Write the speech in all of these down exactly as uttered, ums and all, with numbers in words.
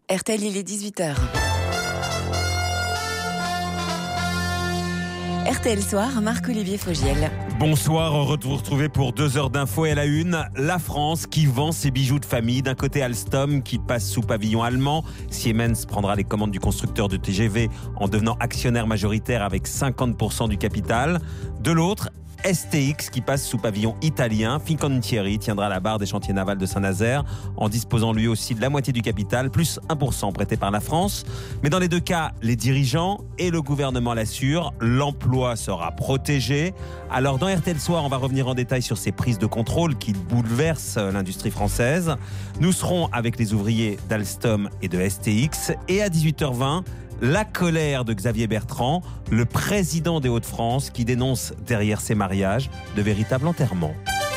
R T L, il est dix-huit heures. R T L Soir, Marc-Olivier Fogiel. Bonsoir, heureux de vous retrouver pour deux heures d'infos et à la une. La France qui vend ses bijoux de famille. D'un côté, Alstom qui passe sous pavillon allemand. Siemens prendra les commandes du constructeur de T G V en devenant actionnaire majoritaire avec cinquante pour cent du capital. De l'autre, S T X qui passe sous pavillon italien. Fincantieri tiendra la barre des chantiers navals de Saint-Nazaire en disposant lui aussi de la moitié du capital, plus un pour cent prêté par la France. Mais dans les deux cas, les dirigeants et le gouvernement l'assurent, l'emploi sera protégé. Alors dans R T L Soir, on va revenir en détail sur ces prises de contrôle qui bouleversent l'industrie française. Nous serons avec les ouvriers d'Alstom et de S T X. Et à dix-huit heures vingt, la colère de Xavier Bertrand, le président des Hauts-de-France, qui dénonce derrière ces mariages de véritables enterrements.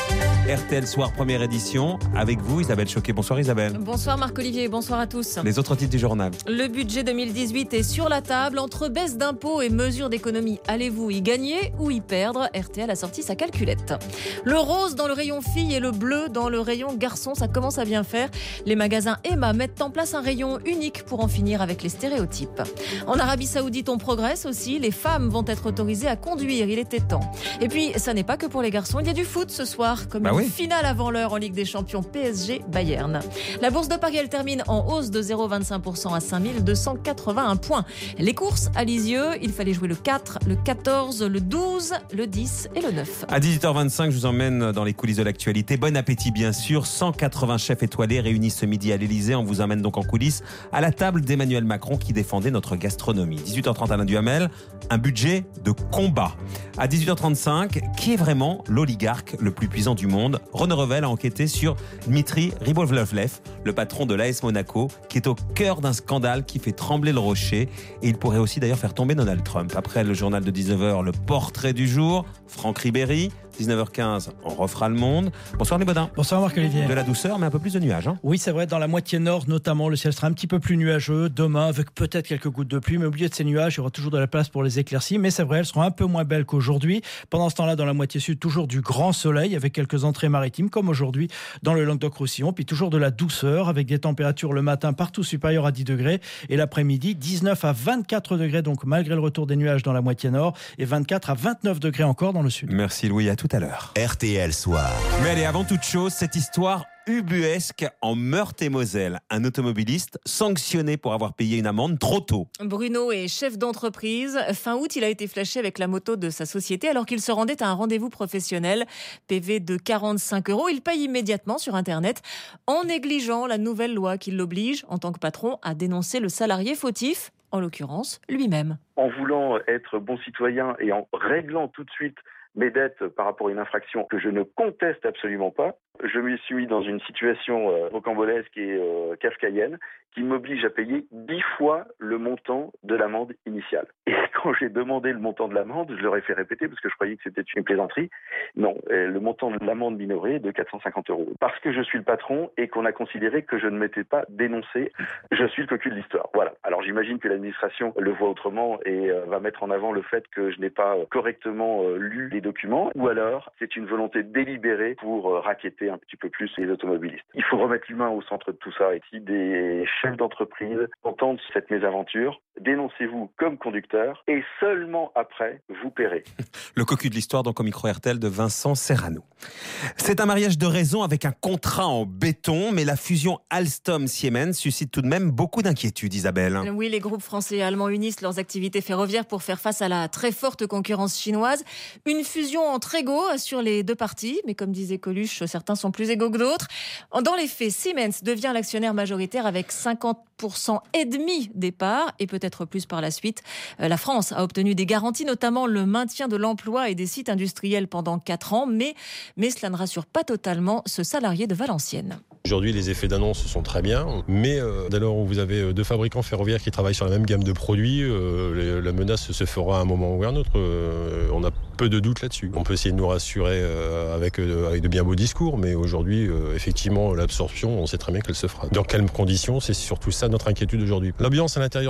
R T L Soir, première édition, avec vous Isabelle Choquet. Bonsoir Isabelle. Bonsoir Marc-Olivier, bonsoir à tous. Les autres titres du journal. Le budget deux mille dix-huit est sur la table. Entre baisse d'impôts et mesures d'économie, allez-vous y gagner ou y perdre? R T L a sorti sa calculette. Le rose dans le rayon filles et le bleu dans le rayon garçons, ça commence à bien faire. Les magasins Emma mettent en place un rayon unique pour en finir avec les stéréotypes. En Arabie Saoudite, on progresse aussi. Les femmes vont être autorisées à conduire, il était temps. Et puis, ça n'est pas que pour les garçons. Il y a du foot ce soir, comme bah une oui. finale avant l'heure en Ligue des Champions P S G Bayern. La bourse de Paris, elle termine en hausse de zéro virgule vingt-cinq pour cent à cinq mille deux cent quatre-vingt-un points. Les courses à Lisieux, il fallait jouer le quatre, le quatorze, le douze, le dix et le neuf. À dix-huit heures vingt-cinq, je vous emmène dans les coulisses de l'actualité. Bon appétit bien sûr. cent quatre-vingts chefs étoilés réunis ce midi à l'Elysée. On vous emmène donc en coulisses à la table d'Emmanuel Macron qui défendait notre gastronomie. dix-huit heures trente, Alain Duhamel, un budget de combat. À dix-huit heures trente-cinq, qui est vraiment l'oligarque le plus puissant du monde? Renaud Revel a enquêté sur Dmitri Ribolovlev, le patron de l'A S Monaco, qui est au cœur d'un scandale qui fait trembler le rocher. Et il pourrait aussi d'ailleurs faire tomber Donald Trump. Après le journal de dix-neuf heures, le portrait du jour, Franck Ribéry. dix-neuf heures quinze, on refera le monde. Bonsoir les Baudins. Bonsoir Marc-Olivier. De la douceur, mais un peu plus de nuages. Hein. Oui, c'est vrai, dans la moitié nord notamment, le ciel sera un petit peu plus nuageux demain, avec peut-être quelques gouttes de pluie, mais au milieu de ces nuages, il y aura toujours de la place pour les éclaircies, mais c'est vrai, elles seront un peu moins belles qu'aujourd'hui. Pendant ce temps-là, dans la moitié sud, toujours du grand soleil, avec quelques entrées maritimes, comme aujourd'hui dans le Languedoc-Roussillon, puis toujours de la douceur, avec des températures le matin partout supérieures à dix degrés, et l'après-midi, dix-neuf à vingt-quatre degrés, donc malgré le retour des nuages dans la moitié nord, et vingt-quatre à vingt-neuf degrés encore dans le sud. Merci Louis, à tout à l'heure. R T L Soir. Mais allez, avant toute chose, cette histoire ubuesque en Meurthe-et-Moselle. Un automobiliste sanctionné pour avoir payé une amende trop tôt. Bruno est chef d'entreprise. Fin août, il a été flashé avec la moto de sa société alors qu'il se rendait à un rendez-vous professionnel. P V de quarante-cinq euros. Il paye immédiatement sur Internet en négligeant la nouvelle loi qui l'oblige, en tant que patron, à dénoncer le salarié fautif, en l'occurrence lui-même. En voulant être bon citoyen et en réglant tout de suite mes dettes par rapport à une infraction que je ne conteste absolument pas, je me suis mis dans une situation euh, rocambolesque et euh, kafkaïenne qui m'oblige à payer dix fois le montant de l'amende initiale. Et quand j'ai demandé le montant de l'amende, je leur ai fait répéter parce que je croyais que c'était une plaisanterie. Non, euh, le montant de l'amende minorée est de quatre cent cinquante euros. Parce que je suis le patron et qu'on a considéré que je ne m'étais pas dénoncé, je suis le cocu de l'histoire. Voilà. Alors j'imagine que l'administration le voit autrement et euh, va mettre en avant le fait que je n'ai pas euh, correctement euh, lu les documents, ou alors c'est une volonté délibérée pour euh, racketter un petit peu plus les automobilistes. Il faut remettre l'humain au centre de tout ça. Et si des chefs d'entreprise entendent cette mésaventure, dénoncez-vous comme conducteur et seulement après, vous paierez. Le cocu de l'histoire, donc au micro R T L de Vincent Serrano. C'est un mariage de raison avec un contrat en béton, mais la fusion Alstom-Siemens suscite tout de même beaucoup d'inquiétudes, Isabelle. Oui, les groupes français et allemands unissent leurs activités ferroviaires pour faire face à la très forte concurrence chinoise. Une fusion entre égaux sur les deux parties, mais comme disait Coluche, certains sont plus égaux que d'autres. Dans les faits, Siemens devient l'actionnaire majoritaire avec cinquante pour cent et demi des parts et peut-être plus par la suite. La France a obtenu des garanties, notamment le maintien de l'emploi et des sites industriels pendant quatre ans, mais, mais cela ne rassure pas totalement ce salarié de Valenciennes. Aujourd'hui, les effets d'annonce sont très bien, mais euh, dès lors où vous avez deux fabricants ferroviaires qui travaillent sur la même gamme de produits, euh, les, la menace se fera à un moment ou à un autre. Euh, on a peu de doute là-dessus. On peut essayer de nous rassurer euh, avec, euh, avec de bien beaux discours, mais aujourd'hui, euh, effectivement, l'absorption, on sait très bien qu'elle se fera. Dans quelles conditions? C'est surtout ça notre inquiétude aujourd'hui. L'ambiance à l'intérieur de l'usine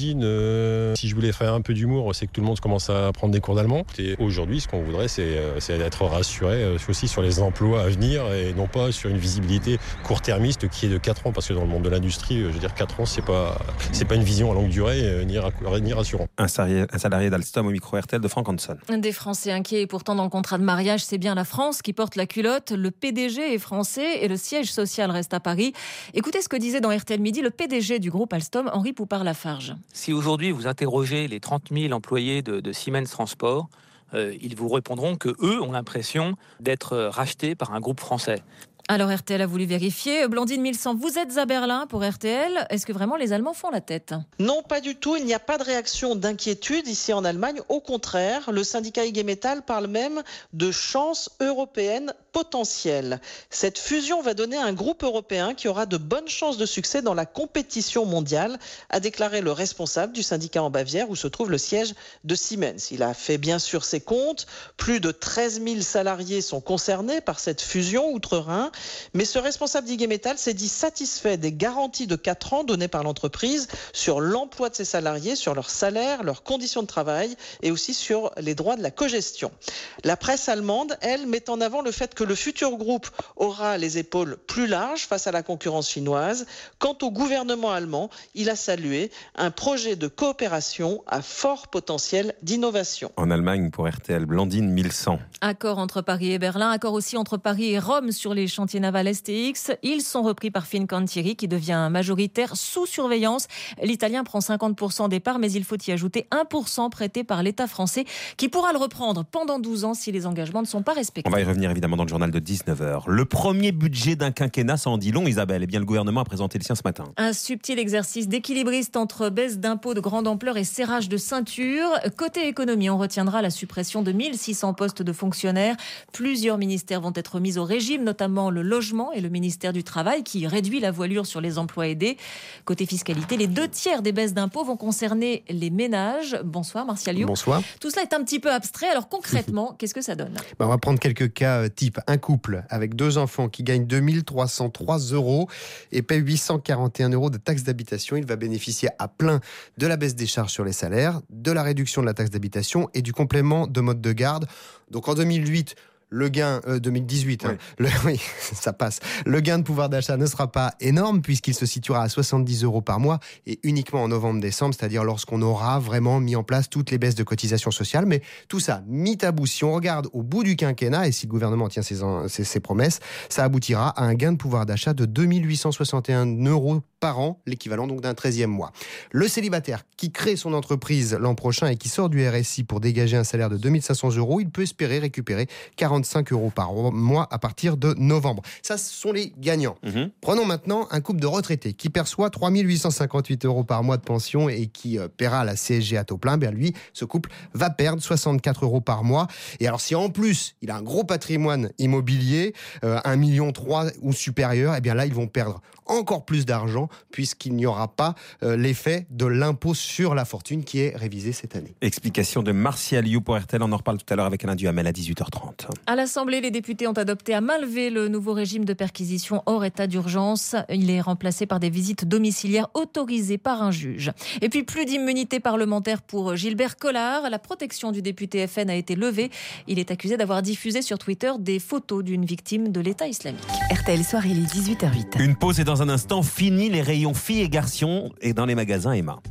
l'origine, euh, si je voulais faire un peu d'humour, c'est que tout le monde commence à prendre des cours d'allemand. Et aujourd'hui, ce qu'on voudrait, c'est, c'est être rassuré aussi sur les emplois à venir et non pas sur une visibilité court-termiste qui est de quatre ans. Parce que dans le monde de l'industrie, je veux dire, quatre ans, c'est pas, c'est pas une vision à longue durée ni, ni rassurant. Un salarié, un salarié d'Alstom au micro R T L de Franck Hanson. Des Français inquiets. Pourtant, dans le contrat de mariage, c'est bien la France qui porte la culotte. Le P D G est français et le siège social reste à Paris. Écoutez ce que disait dans R T L Midi le P D G du groupe Alstom, Henri Poupart-Lafarge. Si aujourd'hui vous interrogez les trente mille employés de, de Siemens Transport, euh, ils vous répondront que eux ont l'impression d'être rachetés par un groupe français. Alors R T L a voulu vérifier. Blandine Milsan, vous êtes à Berlin pour R T L. Est-ce que vraiment les Allemands font la tête ? Non, pas du tout. Il n'y a pas de réaction d'inquiétude ici en Allemagne. Au contraire, le syndicat I G Metall parle même de chance européenne potentielle. Cette fusion va donner un groupe européen qui aura de bonnes chances de succès dans la compétition mondiale, a déclaré le responsable du syndicat en Bavière où se trouve le siège de Siemens. Il a fait bien sûr ses comptes. Plus de treize mille salariés sont concernés par cette fusion outre-Rhin. Mais ce responsable d'I G Metall s'est dit satisfait des garanties de quatre ans données par l'entreprise sur l'emploi de ses salariés, sur leur salaire, leurs conditions de travail et aussi sur les droits de la cogestion. La presse allemande, elle, met en avant le fait que le futur groupe aura les épaules plus larges face à la concurrence chinoise. Quant au gouvernement allemand, il a salué un projet de coopération à fort potentiel d'innovation. En Allemagne, pour R T L, Blandine Milsan. Accord entre Paris et Berlin, accord aussi entre Paris et Rome sur les chantiers navals S T X. Ils sont repris par Fincantieri qui devient majoritaire sous surveillance. L'Italien prend cinquante pour cent des parts, mais il faut y ajouter un pour cent prêté par l'État français qui pourra le reprendre pendant douze ans si les engagements ne sont pas respectés. On va y revenir évidemment dans le journal de dix-neuf heures. Le premier budget d'un quinquennat, ça en dit long, Isabelle. Eh bien, le gouvernement a présenté le sien ce matin. Un subtil exercice d'équilibriste entre baisse d'impôts de grande ampleur et serrage de ceinture. Côté économie, on retiendra la suppression de mille six cents postes de fonctionnaires. Plusieurs ministères vont être mis au régime, notamment le logement et le ministère du Travail qui réduit la voilure sur les emplois aidés. Côté fiscalité, les deux tiers des baisses d'impôts vont concerner les ménages. Bonsoir Martial Liu. Bonsoir. Tout cela est un petit peu abstrait. Alors concrètement, qu'est-ce que ça donne ? Ben, on va prendre quelques cas type. Un couple avec deux enfants qui gagne deux mille trois cent trois euros et paie huit cent quarante et un euros de taxe d'habitation. Il va bénéficier à plein de la baisse des charges sur les salaires, de la réduction de la taxe d'habitation et du complément de mode de garde. Donc en deux mille huit, le gain, euh, deux mille dix-huit, oui. Hein, le, oui, ça passe. Le gain de pouvoir d'achat ne sera pas énorme puisqu'il se situera à soixante-dix euros par mois et uniquement en novembre-décembre, c'est-à-dire lorsqu'on aura vraiment mis en place toutes les baisses de cotisations sociales. Mais tout ça, mis à bout, si on regarde au bout du quinquennat et si le gouvernement tient ses, ses, ses promesses, ça aboutira à un gain de pouvoir d'achat de deux mille huit cent soixante et un euros par an, l'équivalent donc d'un treizième mois. Le célibataire qui crée son entreprise l'an prochain et qui sort du R S I pour dégager un salaire de deux mille cinq cents euros, il peut espérer récupérer quarante-cinq euros par mois à partir de novembre. Ça, ce sont les gagnants. Mmh. Prenons maintenant un couple de retraités qui perçoit trois mille huit cent cinquante-huit euros par mois de pension et qui euh, paiera la C S G à taux plein. Ben lui, ce couple va perdre soixante-quatre euros par mois. Et alors, si en plus, il a un gros patrimoine immobilier, euh, un million trois ou supérieur, eh bien là, ils vont perdre encore plus d'argent puisqu'il n'y aura pas euh, l'effet de l'impôt sur la fortune qui est révisé cette année. Explication de Martial Liu pour R T L. On en reparle tout à l'heure avec Alain Duhamel à dix-huit heures trente. À l'Assemblée, les députés ont adopté à main levée le nouveau régime de perquisition hors état d'urgence. Il est remplacé par des visites domiciliaires autorisées par un juge. Et puis plus d'immunité parlementaire pour Gilbert Collard. La protection du député F N a été levée. Il est accusé d'avoir diffusé sur Twitter des photos d'une victime de l'État islamique. R T L Soir, il est dix-huit heures huit. Une pause et dans un instant, fini les rayons filles et garçons et dans les magasins Emma.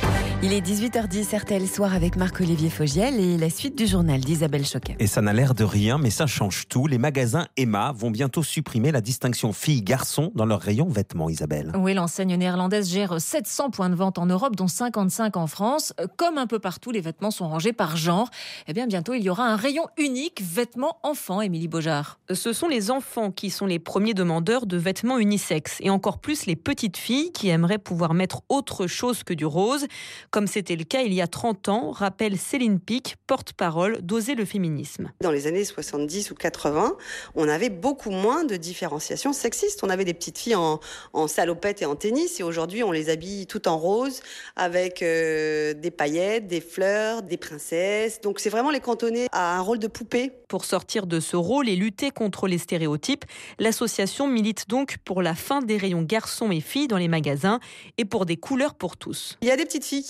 Il est dix-huit heures dix, R T L Soir avec Marc-Olivier Fogiel et la suite du journal d'Isabelle Choquet. Et ça n'a l'air de rien, mais ça change tout. Les magasins Emma vont bientôt supprimer la distinction filles-garçons dans leurs rayons vêtements, Isabelle. Oui, l'enseigne néerlandaise gère sept cents points de vente en Europe, dont cinquante-cinq en France. Comme un peu partout, les vêtements sont rangés par genre. Eh bien, bientôt, il y aura un rayon unique vêtements enfants, Émilie Beaujard. Ce sont les enfants qui sont les premiers demandeurs de vêtements unisexes. Et encore plus les petites filles qui aimeraient pouvoir mettre autre chose que du rose. Comme c'était le cas il y a trente ans, rappelle Céline Pic, porte-parole d'Oser le féminisme. Dans les années soixante-dix ou quatre-vingts, on avait beaucoup moins de différenciation sexiste. On avait des petites filles en, en salopette et en tennis, et aujourd'hui on les habille toutes en rose, avec euh, des paillettes, des fleurs, des princesses. Donc c'est vraiment les cantonner à un rôle de poupée. Pour sortir de ce rôle et lutter contre les stéréotypes, l'association milite donc pour la fin des rayons garçons et filles dans les magasins et pour des couleurs pour tous. Il y a des petites filles qui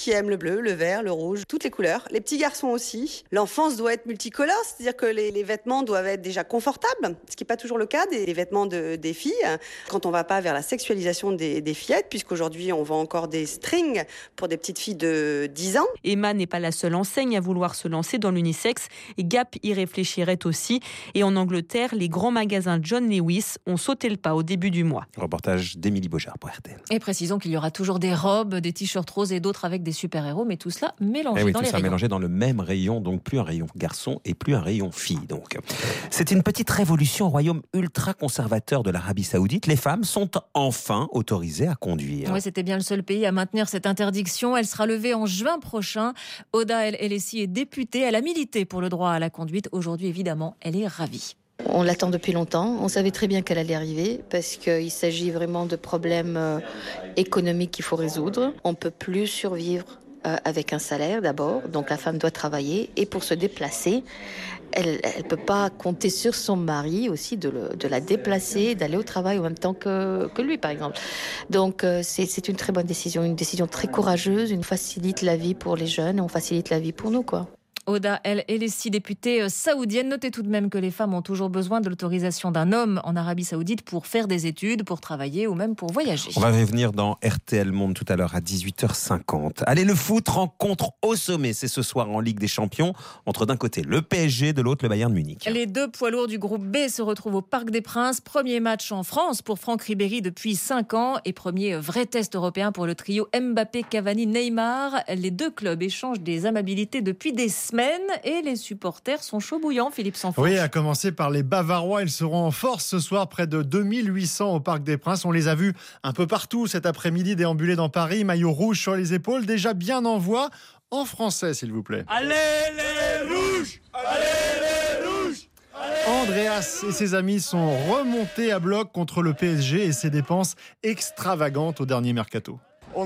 qui aiment le bleu, le vert, le rouge, toutes les couleurs. Les petits garçons aussi. L'enfance doit être multicolore, c'est-à-dire que les, les vêtements doivent être déjà confortables, ce qui n'est pas toujours le cas des, des vêtements de, des filles. Quand on ne va pas vers la sexualisation des, des fillettes, puisqu'aujourd'hui on vend encore des strings pour des petites filles de dix ans. Emma n'est pas la seule enseigne à vouloir se lancer dans l'unisex. Gap y réfléchirait aussi. Et en Angleterre, les grands magasins John Lewis ont sauté le pas au début du mois. Reportage d'Émilie Beaujard pour R T L. Et précisons qu'il y aura toujours des robes, des t-shirts roses et d'autres avec des super-héros, mais tout cela mélangé eh oui, dans tout les ça rayons. mélangé dans le même rayon, donc plus un rayon garçon et plus un rayon fille. Donc, c'est une petite révolution au royaume ultra-conservateur de l'Arabie Saoudite. Les femmes sont enfin autorisées à conduire. Oui, c'était bien le seul pays à maintenir cette interdiction. Elle sera levée en juin prochain. Oda El Elessi est députée. Elle a milité pour le droit à la conduite. Aujourd'hui, évidemment, elle est ravie. On l'attend depuis longtemps. On savait très bien qu'elle allait arriver parce qu'il s'agit vraiment de problèmes économiques qu'il faut résoudre. On ne peut plus survivre avec un salaire d'abord, donc la femme doit travailler. Et pour se déplacer, elle ne peut pas compter sur son mari aussi de, le, de la déplacer, d'aller au travail en même temps que, que lui, par exemple. Donc c'est, c'est une très bonne décision, une décision très courageuse. On facilite la vie pour les jeunes et on facilite la vie pour nous, quoi. Oda El Elessi, députée saoudienne. Notez tout de même que les femmes ont toujours besoin de l'autorisation d'un homme en Arabie Saoudite pour faire des études, pour travailler ou même pour voyager. On va revenir dans R T L Monde tout à l'heure à dix-huit heures cinquante. Allez, le foot, rencontre au sommet. C'est ce soir en Ligue des Champions entre d'un côté le P S G, de l'autre le Bayern Munich. Les deux poids lourds du groupe B se retrouvent au Parc des Princes. Premier match en France pour Franck Ribéry depuis cinq ans et premier vrai test européen pour le trio Mbappé, Cavani, Neymar. Les deux clubs échangent des amabilités depuis des semaines et les supporters sont chauds bouillants, Philippe Sanfourche. Oui, à commencer par les Bavarois. Ils seront en force ce soir, près de deux mille huit cents au Parc des Princes. On les a vus un peu partout cet après-midi déambuler dans Paris, maillot rouge sur les épaules, déjà bien en voix. En français, s'il vous plaît. Allez les rouges! Allez les rouges! Andreas et ses amis sont remontés à bloc contre le P S G et ses dépenses extravagantes au dernier mercato.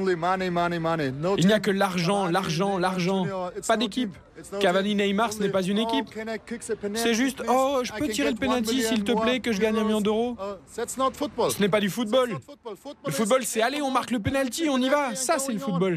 Il n'y a que l'argent, l'argent, l'argent. Pas d'équipe. Cavani, Neymar, ce n'est pas une équipe. C'est juste, oh, je peux tirer le penalty s'il te plaît, que je gagne un million d'euros. Ce n'est pas du football. Le football, c'est allez, on marque le penalty, on y va. Ça, c'est le football.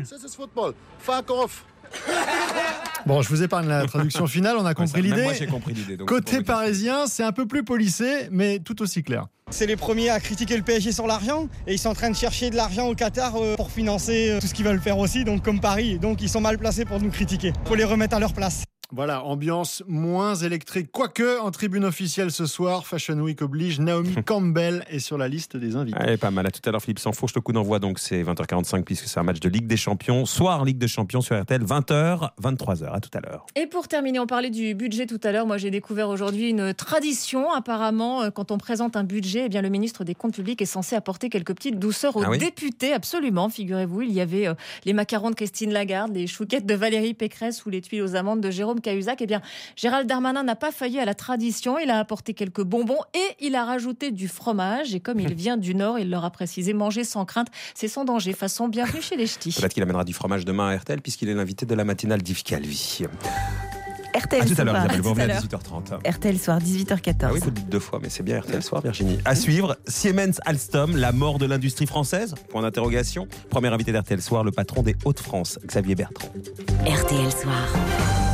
Bon, je vous épargne la traduction finale, on a compris ouais, ça, l'idée. Moi, j'ai compris l'idée. Donc Côté parisien, c'est un peu plus policé, mais tout aussi clair. C'est les premiers à critiquer le P S G sur l'argent et ils sont en train de chercher de l'argent au Qatar pour financer tout ce qu'ils veulent faire aussi, donc comme Paris. Donc ils sont mal placés pour nous critiquer. Il faut les remettre à leur place. Voilà, ambiance moins électrique. Quoique, en tribune officielle ce soir, Fashion Week oblige, Naomi Campbell est sur la liste des invités. Allez, pas mal. À tout à l'heure, Philippe Sanfourche. Le coup d'envoi, donc, c'est vingt heures quarante-cinq, puisque c'est un match de Ligue des Champions. Soir, Ligue des Champions sur R T L, vingt heures, vingt-trois heures. À tout à l'heure. Et pour terminer, on parlait du budget tout à l'heure. Moi, j'ai découvert aujourd'hui une tradition. Apparemment, quand on présente un budget, eh bien, le ministre des Comptes publics est censé apporter quelques petites douceurs aux ah oui députés. Absolument. Figurez-vous, il y avait euh, les macarons de Christine Lagarde, les chouquettes de Valérie Pécresse ou les tuiles aux amandes de Jérôme Cahuzac. Eh bien, Gérald Darmanin n'a pas failli à la tradition. Il a apporté quelques bonbons et il a rajouté du fromage. Et comme il vient du Nord, il leur a précisé manger sans crainte, c'est sans danger. Façon, bienvenue chez les ch'tis. Peut-être qu'il amènera du fromage demain à R T L, puisqu'il est l'invité de la matinale d'Yves Calvi. R T L à tout à l'heure, soir. Isabelle, vous revenez à À dix-huit heures trente. R T L soir, dix-huit heures quatorze. Ah oui, vous le dites deux fois, mais c'est bien R T L soir, Virginie. À suivre, Siemens Alstom, la mort de l'industrie française ? Point d'interrogation. Premier invité d'R T L soir, le patron des Hauts-de-France, Xavier Bertrand. R T L soir.